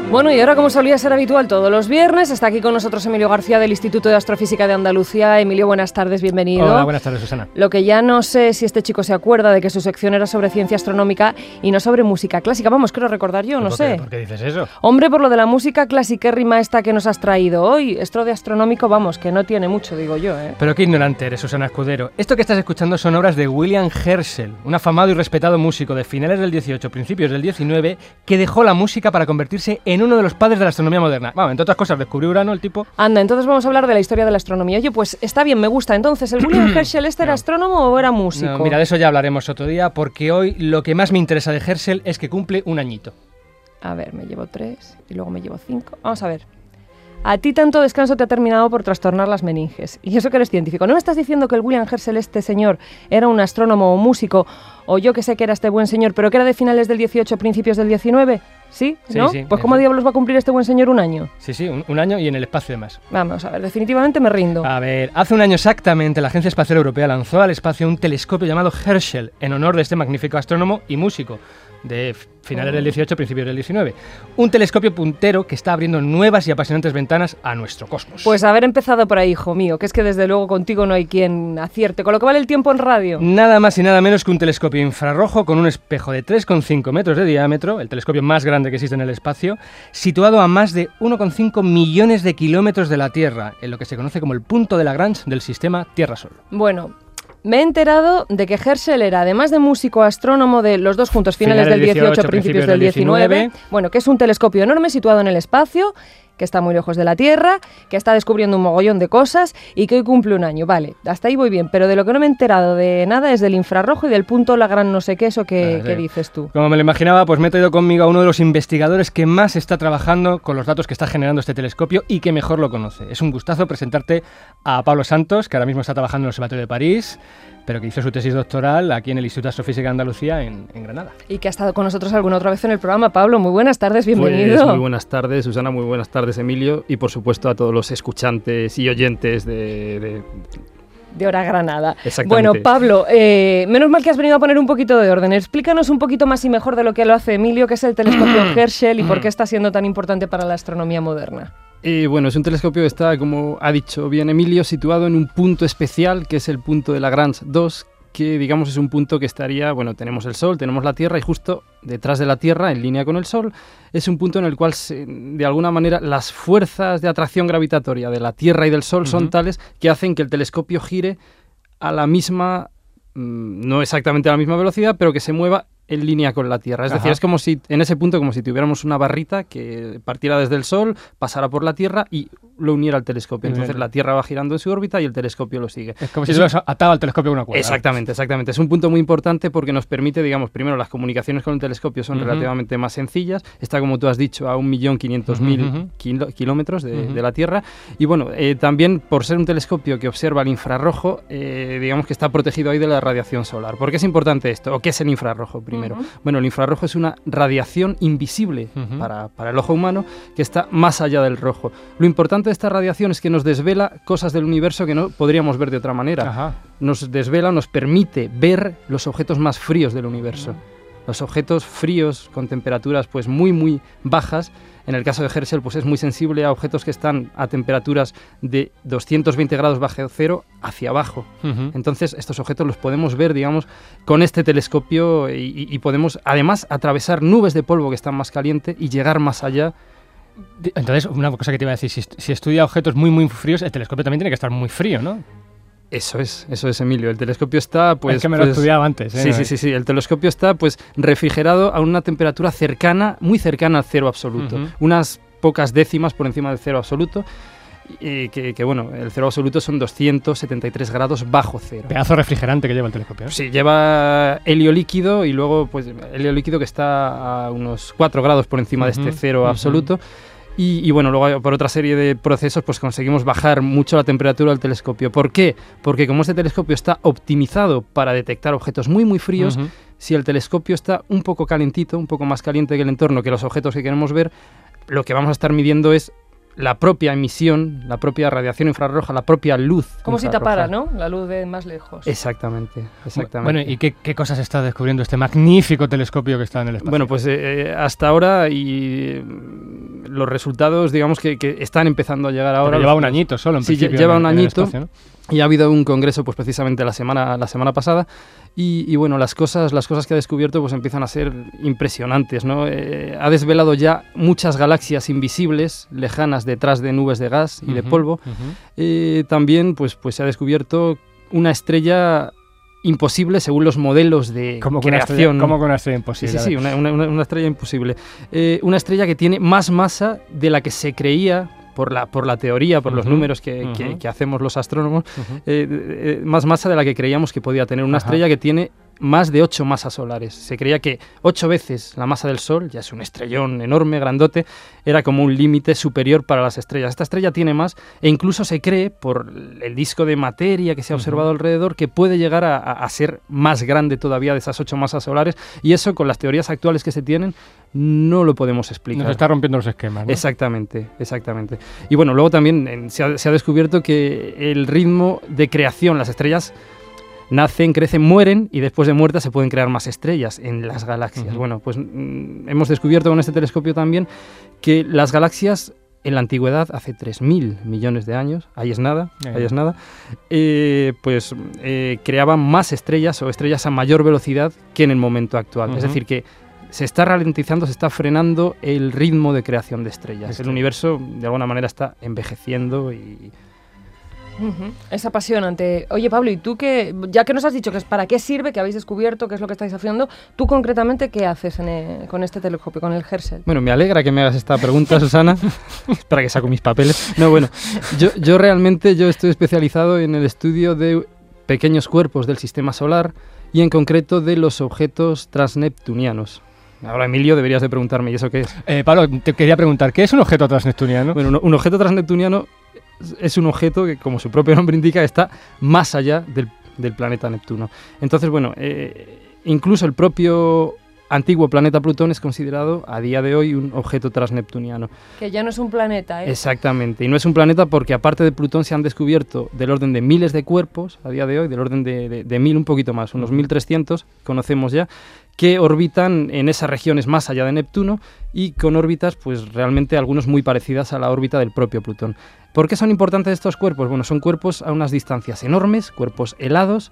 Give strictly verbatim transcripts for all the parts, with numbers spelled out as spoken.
Bueno, y ahora, como solía ser habitual todos los viernes, está aquí con nosotros Emilio García del Instituto de Astrofísica de Andalucía. Emilio, buenas tardes, bienvenido. Hola, buenas tardes, Susana. Lo que ya no sé si este chico se acuerda de que su sección era sobre ciencia astronómica y no sobre música clásica. Vamos, quiero recordar yo, no ¿Por sé. Qué, ¿Por qué dices eso? Hombre, por lo de la música clasiquérrima esta que nos has traído hoy. Esto de astronómico, vamos, que no tiene mucho, digo yo, ¿eh? Pero qué ignorante eres, Susana Escudero. Esto que estás escuchando son obras de William Herschel, un afamado y respetado músico de finales del dieciocho, principios del diecinueve, que dejó la música para convertirse en uno de los padres de la astronomía moderna. Bueno, entre otras cosas, descubrió Urano el tipo. Anda, entonces vamos a hablar de la historia de la astronomía. Oye, pues está bien, me gusta. Entonces, ¿el William Herschel este era No. astrónomo o era músico? No, mira, de eso ya hablaremos otro día, porque hoy lo que más me interesa de Herschel es que cumple un añito. A ver, me llevo tres y luego me llevo cinco. Vamos a ver. A ti tanto descanso te ha terminado por trastornar las meninges. Y eso que eres científico. ¿No me estás diciendo que el William Herschel, este señor, era un astrónomo o músico? O yo que sé que era este buen señor, pero que era de finales del dieciocho, principios del diecinueve. ¿Sí? Sí, ¿No? sí, Pues eso. ¿cómo diablos va a cumplir este buen señor un año? Sí, sí, un, un año y en el espacio además. Vamos a ver, definitivamente me rindo. A ver, hace un año exactamente la Agencia Espacial Europea lanzó al espacio un telescopio llamado Herschel, en honor de este magnífico astrónomo y músico de finales del dieciocho, principios del diecinueve. Un telescopio puntero que está abriendo nuevas y apasionantes ventanas a nuestro cosmos. Pues haber empezado por ahí, hijo mío, que es que desde luego contigo no hay quien acierte. Con lo que vale el tiempo en radio. Nada más y nada menos que un telescopio infrarrojo con un espejo de tres coma cinco metros de diámetro, el telescopio más grande que existe en el espacio, situado a más de uno coma cinco millones de kilómetros de la Tierra, en lo que se conoce como el punto de Lagrange del sistema Tierra-Sol. Bueno, me he enterado de que Herschel era, además de músico, astrónomo de los dos juntos, finales, Finales del del dieciocho, dieciocho, principios principios del del diecinueve. diecinueve. Bueno, que es un telescopio enorme situado en el espacio, que está muy lejos de la Tierra, que está descubriendo un mogollón de cosas y que hoy cumple un año. Vale, hasta ahí voy bien, pero de lo que no me he enterado de nada es del infrarrojo y del punto Lagrange no sé qué, eso que, Ah, sí. que dices tú. Como me lo imaginaba, pues me he traído conmigo a uno de los investigadores que más está trabajando con los datos que está generando este telescopio y que mejor lo conoce. Es un gustazo presentarte a Pablo Santos, que ahora mismo está trabajando en el Observatorio de París, pero que hizo su tesis doctoral aquí en el Instituto de Astrofísica de Andalucía, en, en Granada. Y que ha estado con nosotros alguna otra vez en el programa. Pablo, muy buenas tardes, bienvenido. Pues muy buenas tardes, Susana, muy buenas tardes, Emilio, y por supuesto a todos los escuchantes y oyentes de... de... De Hora Granada. Exactamente. Bueno, Pablo, eh, menos mal que has venido a poner un poquito de orden. Explícanos un poquito más y mejor de lo que lo hace Emilio, que es el telescopio Herschel y por qué está siendo tan importante para la astronomía moderna. Eh, bueno, es un telescopio que está, como ha dicho bien Emilio, situado en un punto especial, que es el punto de Lagrange dos, que digamos es un punto que estaría, bueno, tenemos el Sol, tenemos la Tierra y justo detrás de la Tierra, en línea con el Sol, es un punto en el cual se, de alguna manera las fuerzas de atracción gravitatoria de la Tierra y del Sol son Uh-huh. tales que hacen que el telescopio gire a la misma, mmm, no exactamente a la misma velocidad, pero que se mueva en línea con la Tierra. Es Ajá. decir, es como si, en ese punto, como si tuviéramos una barrita que partiera desde el Sol, pasara por la Tierra y lo uniera al telescopio. Entonces Bien. la Tierra va girando en su órbita y el telescopio lo sigue. Es como si Es se un- hubieras atado al telescopio a una cuerda. Exactamente, exactamente. Es un punto muy importante porque nos permite, digamos, primero las comunicaciones con el telescopio son Ujú. relativamente más sencillas. Está, como tú has dicho, a un millón quinientos mil Ujú. kilo- kilómetros de, Ujú. de la Tierra. Y bueno, eh, también por ser un telescopio que observa el infrarrojo, eh, digamos que está protegido ahí de la radiación solar. ¿Por qué es importante esto? ¿O qué es el infrarrojo primero? Ujú. Bueno, el infrarrojo es una radiación invisible Ujú. para, para el ojo humano que está más allá del rojo. Lo importante de esta radiación es que nos desvela cosas del universo que no podríamos ver de otra manera. Ajá. Nos desvela, nos permite ver los objetos más fríos del universo. Los objetos fríos con temperaturas pues muy muy bajas. En el caso de Herschel pues es muy sensible a objetos que están a temperaturas de doscientos veinte grados bajo cero hacia abajo. Ujú. Entonces estos objetos los podemos ver, digamos, con este telescopio y, y- y podemos además atravesar nubes de polvo que están más calientes y llegar más allá. Di- Entonces, una cosa que te iba a decir, si, est- si estudia objetos muy muy fríos, el telescopio también tiene que estar muy frío, ¿no? Eso es, eso es, Emilio. El telescopio está, pues... es que me lo he pues, estudiado antes, ¿eh? Sí, No, sí, sí, sí. El telescopio está, pues, refrigerado a una temperatura cercana, muy cercana al cero absoluto. Ujú. Unas pocas décimas por encima del cero absoluto. eh, que, que, bueno, el cero absoluto son doscientos setenta y tres grados bajo cero. Pedazo refrigerante que lleva el telescopio, ¿eh? Sí, lleva helio líquido y luego, pues, helio líquido que está a unos cuatro grados por encima de este Ujú, cero ujú. absoluto. Y, y bueno, luego por otra serie de procesos pues conseguimos bajar mucho la temperatura del telescopio. ¿Por qué? Porque como este telescopio está optimizado para detectar objetos muy muy fríos, Ujú. si el telescopio está un poco calentito, un poco más caliente que el entorno, que los objetos que queremos ver, lo que vamos a estar midiendo es la propia emisión, la propia radiación infrarroja, la propia luz. Como si tapara, ¿no? La luz de más lejos. Exactamente, exactamente. Bueno, ¿y qué, qué cosas está descubriendo este magnífico telescopio que está en el espacio? Bueno, pues eh, hasta ahora y los resultados, digamos que, que están empezando a llegar ahora. Porque lleva los, un añito solo, en sí, principio. lleva en, un añito. En el espacio, ¿no? Y ha habido un congreso, pues precisamente la semana, la semana pasada, y, y bueno, las cosas, las cosas que ha descubierto, pues empiezan a ser impresionantes, ¿no? Eh, ha desvelado ya muchas galaxias invisibles, lejanas detrás de nubes de gas y uh-huh, de polvo. Uh-huh. Eh, también, pues, pues se ha descubierto una estrella imposible según los modelos de ¿Cómo creación. ¿Cómo con una estrella imposible? Sí, sí, sí, una, una, una estrella imposible. Eh, una estrella que tiene más masa de la que se creía. Por la, por la teoría, por uh-huh, los números que, uh-huh. que, que hacemos los astrónomos, uh-huh. eh, eh, más masa de la que creíamos que podía tener. Una uh-huh. estrella que tiene más de ocho masas solares. Se creía que ocho veces la masa del Sol, ya es un estrellón enorme, grandote, era como un límite superior para las estrellas. Esta estrella tiene más e incluso se cree, por el disco de materia que se ha observado uh-huh. alrededor, que puede llegar a, a ser más grande todavía de esas ocho masas solares, y eso con las teorías actuales que se tienen no lo podemos explicar. Nos está rompiendo los esquemas, ¿no? Exactamente, exactamente. Y bueno, luego también en, se, ha, se ha descubierto que el ritmo de creación, las estrellas nacen, crecen, mueren, y después de muertas se pueden crear más estrellas en las galaxias. Uh-huh. Bueno, pues mm, hemos descubierto con este telescopio también que las galaxias en la antigüedad, hace tres mil millones de años, ahí es nada, uh-huh. ahí es nada, eh, pues eh, creaban más estrellas o estrellas a mayor velocidad que en el momento actual. Uh-huh. Es decir, que se está ralentizando, se está frenando el ritmo de creación de estrellas. Esto. El universo, de alguna manera, está envejeciendo y... Uh-huh. Es apasionante. Oye, Pablo, ¿y tú qué? Ya que nos has dicho que es para qué sirve, que habéis descubierto, qué es lo que estáis haciendo, ¿tú concretamente qué haces en el, con este telescopio, con el Herschel? Bueno, me alegra que me hagas esta pregunta, Susana. Espera que saco mis papeles. No, bueno, yo, yo realmente yo estoy especializado en el estudio de pequeños cuerpos del sistema solar y en concreto de los objetos transneptunianos. Ahora, Emilio, deberías de preguntarme, ¿y eso qué es? Eh, Pablo, te quería preguntar, ¿qué es un objeto transneptuniano? Bueno, un, un objeto transneptuniano es un objeto que, como su propio nombre indica, está más allá del, del planeta Neptuno. Entonces, bueno, eh, incluso el propio antiguo planeta Plutón es considerado a día de hoy un objeto transneptuniano. Que ya no es un planeta, ¿eh? Exactamente, y no es un planeta porque aparte de Plutón se han descubierto del orden de miles de cuerpos a día de hoy, del orden de, de, de mil, un poquito más, unos mil trescientos, conocemos ya, que orbitan en esas regiones más allá de Neptuno y con órbitas, pues realmente algunos muy parecidas a la órbita del propio Plutón. ¿Por qué son importantes estos cuerpos? Bueno, son cuerpos a unas distancias enormes, cuerpos helados,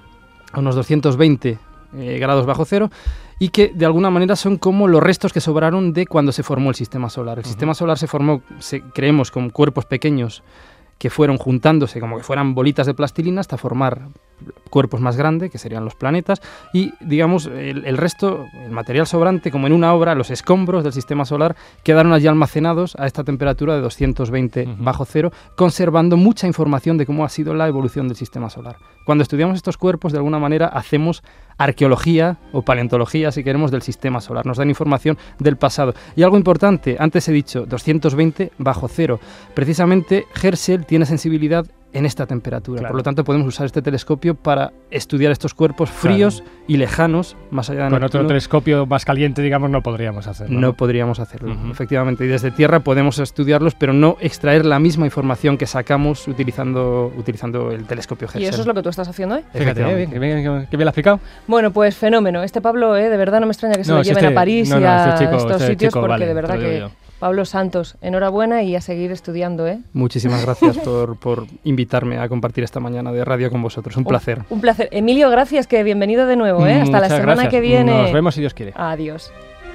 a unos doscientos veinte eh, grados bajo cero, y que de alguna manera son como los restos que sobraron de cuando se formó el sistema solar. El uh-huh. sistema solar se formó, se, creemos, con cuerpos pequeños que fueron juntándose como que fueran bolitas de plastilina hasta formar cuerpos más grandes, que serían los planetas, y digamos el, el resto, el material sobrante, como en una obra, los escombros del sistema solar quedaron allí almacenados a esta temperatura de doscientos veinte uh-huh. bajo cero, conservando mucha información de cómo ha sido la evolución del sistema solar. Cuando estudiamos estos cuerpos, de alguna manera hacemos arqueología o paleontología, si queremos, del sistema solar. Nos dan información del pasado. Y algo importante, antes he dicho doscientos veinte bajo cero. Precisamente Herschel tiene sensibilidad en esta temperatura. Claro. Por lo tanto, podemos usar este telescopio para estudiar estos cuerpos fríos claro. y lejanos, más allá de Con Neptuno. Otro telescopio más caliente, digamos, no podríamos hacerlo. No, no podríamos hacerlo, uh-huh. efectivamente. Y desde Tierra podemos estudiarlos, pero no extraer la misma información que sacamos utilizando, utilizando el telescopio Herschel. ¿Y eso es lo que tú estás haciendo hoy? Fíjate, eh, bien, que bien, que bien lo has explicado. Bueno, pues fenómeno. Este Pablo, eh, de verdad no me extraña que se no, lo si lleven este, a París no, y no, a este chico, estos este sitios, chico, porque vale, de verdad que... yo. Pablo Santos, enhorabuena y a seguir estudiando, ¿eh? Muchísimas gracias por, por invitarme a compartir esta mañana de radio con vosotros. Un placer. Un, un placer. Emilio, gracias, que bienvenido de nuevo, ¿eh? Hasta Muchas la semana gracias. que viene. Nos vemos si Dios quiere. Adiós.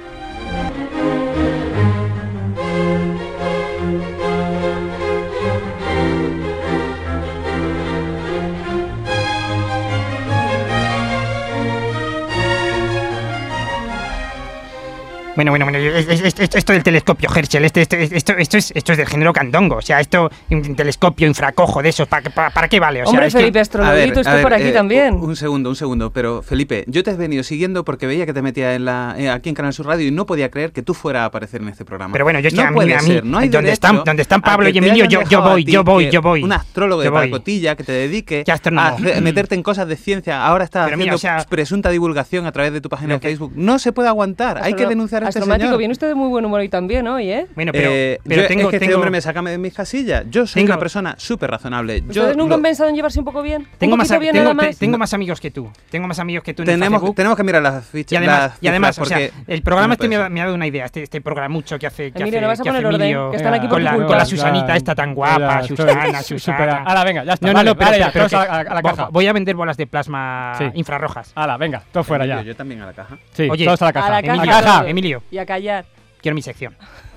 Bueno, bueno, bueno, esto, esto del telescopio Herschel, este, este, esto, esto, es, esto es del género candongo, o sea, esto, un telescopio infracojo de esos, ¿para, para, para qué vale? O sea, Hombre, es Felipe que... Astronomito, estoy por aquí eh, también. Un segundo, un segundo, pero Felipe, yo te he venido siguiendo porque veía que te metía en la, eh, aquí en Canal Sur Radio y no podía creer que tú fueras a aparecer en este programa. Pero bueno, yo es que no a mí, puede a mí ser, no hay donde, están, donde están Pablo y Emilio, yo, yo voy, yo voy, yo voy. Un astrólogo yo de voy. pacotilla que te dedique ya, a hacer, meterte en cosas de ciencia, ahora estás pero haciendo mira, o sea, presunta divulgación a través de tu página de Facebook. No se puede aguantar, hay que denunciar a este Astromático, señor. viene usted de muy buen humor hoy también, hoy, ¿eh? Bueno, pero, Eh, pero yo- tengo, es que este tengo, hombre me saca de mis casillas. Yo soy tengo- una persona súper razonable. Yo ¿Ustedes nunca lo- han pensado en llevarse un poco bien? tengo ¿Un más, poquito a- bien tengo, nada te- más? tengo más amigos que tú. Tengo más amigos que tú en el tenemos, Facebook. tenemos que mirar las fichas. Y además, las y además cifras, o sea, porque el programa no este me puede ha, me ha dado una idea, este, este programucho que hace, que Emilio, hace, no vas a que hace poner orden, Emilio, que están aquí por con, tu la, culpa. con la Ya, Susanita esta tan guapa, ya, estoy Susana, su- Susana. supera- Hala, venga, ya está. No, no, vale, no, pero, vale, ya, pero todos que- a, a- a la vo- caja. voy a vender bolas de plasma Sí. infrarrojas. Hala, venga, todos fuera Emilio, ya. Yo también a la caja. Sí, Oye, todos a la caja. A la Emilio, caja. caja. todos. Emilio. Y a callar. Quiero mi sección.